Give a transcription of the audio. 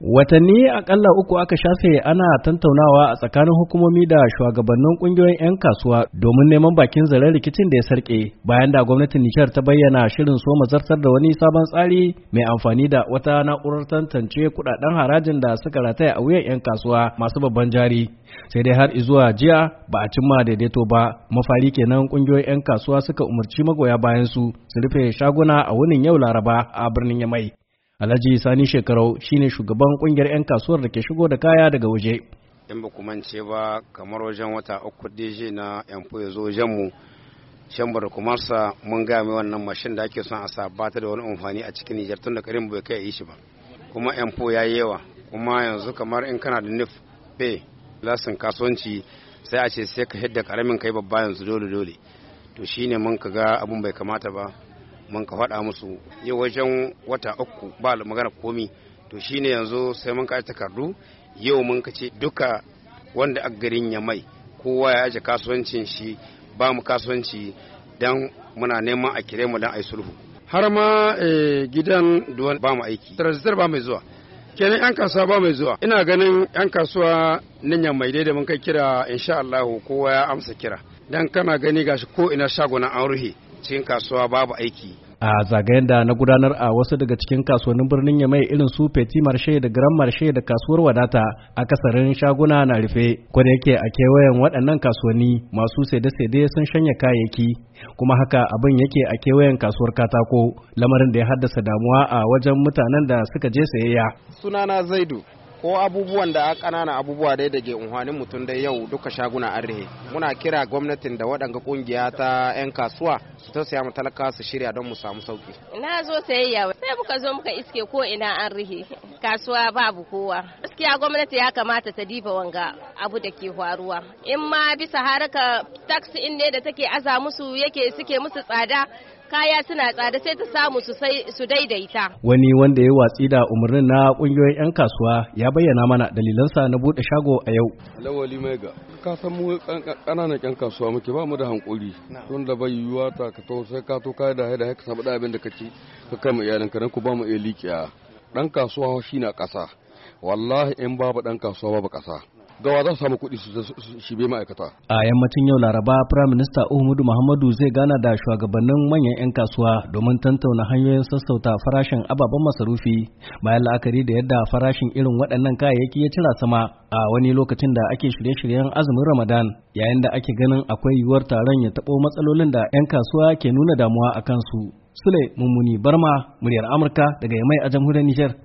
Watanni akalla uku aka shafe ana tantaunawa a tsakanin hukumomi da shugabannin kungiyoyin 'yan kasuwa domin neman bakin zaren rikicin da ya sarke bayan da gwamnatin Nijar ta bayyana shirin so zartar da wani sabon tsari mai amfani da wata na'urar tantance kudaden harajin da suka rataya a wuyan 'yan kasuwa masu babban jari. Sai dai har izuwa jiya ba a cimma daidaito ba, mafari kenan kungiyoyin 'yan kasuwa suka umarci magoya bayan su rufe shaguna a wunin yau Laraba a birnin Yamai. Alhaji Sani Shekarau shine shugaban kungiyar 'yan kasuwar da ke shigo da kaya daga waje. In ba kumance ba kamar wajen wata uku DJ na yanfu ya zo wajenmu, shambar kumarsa mun gaya mai wannan mashin da ake son a sa ba ta da wani amfani a cikin Nijar tun da karin bai kai yi shi ba. Kuma yanfu ya yi yawa, kuma yanzu kamar in kana da NIF pay lasin kasuwanci sai a ce sai ka hidda karamin kai babba yanzu dole. To shine mun ka ga abun bai kamata ba. Mun ka faɗa musu yau wajen wata uku ba magana komi, to shine yanzu sai mun kai takardu yau mun ka ce duka wanda a garin Yamai kowa ya aje kasuwancin shi, ba mu kasuwanci dan muna neman a kire mu dan ai sulhu. Har ma gidan duwan ba mu aiki, transitor ba mai zuwa, kenan yan kasuwa ba mai zuwa. Ina ganin yan kasuwa nan Yamai dai da mun kai kira insha Allah kowa ya amsa kira, dan kana gani gashi ko ina shagunan an ruhe cikin kasuwa babu aiki. A zagayen da na gudanar a wasu daga cikin kasuwannin birnin Yamai irin su Petit Marché da Grand Marché da kasuwar Wadata, akasarin shaguna na rufe. Kwada yake a kewayen waɗannan kasuwanni masu saide-saide sun shanya kayayyaki, kuma haka abin yake a kewayen kasuwar Katako, lamarin da ya haddasa damuwa a wajen mutanen da suka je sayayya. Sunana Zaidu. Ko abubuwan da ƙanana abubuwa dai da ke unhwanin mutum dai yau duka shaguna an rihe. Muna kira gwamnatin da waɗanga ƙungiya ta 'yan kasuwa su tausaya mu talaka su shirya don mu samu sauki. Na zo sayayya sai muka zo muka iske ko ina an rihe, kasuwa babu kowa. Gaskiya gwamnati ya kamata ta diba wanga abu da ke faruwa. In ma bisa haraka tax in ne da take aza musu yake suke musu tsada, kaya suna tsada sai ta samu su daidaita. Wani wanda ya watsi da umarnin na kungiyoyin 'yan kasuwa ya bayyana mana dalilansa na bude shago a yau. Lawali mai ga ka san mu kananan 'yan kasuwa muke ba mu da hankuri tun da bai yiwuwa ta ka to sai ka to kai da haida ka samu da abin da kaci ka kai mu iyalin ka dan ku ba mu iya likiya. Dan kasuwa shi na kasa, wallahi in babu dan kasuwa babu kasa. Gawa za su samu kuɗi su shibe ma'aikata. A yammacin yau Laraba, Firayim Minista Uhumudu Muhammadu zai gana da shugabannin manyan 'yan kasuwa domin tantauna hanyoyin sassauta farashin ababen masarufi bayan la'akari da yadda farashin irin waɗannan kayayyaki ya cira sama a wani lokacin da ake shirye-shiryen azumin Ramadan, yayin da ake ganin akwai yiwuwar taron ya taɓo matsalolin da 'yan kasuwa ke nuna damuwa a kansu. Sule Mummuni Barma, muryar Amurka daga Yamai a jamhuriyar Nijar.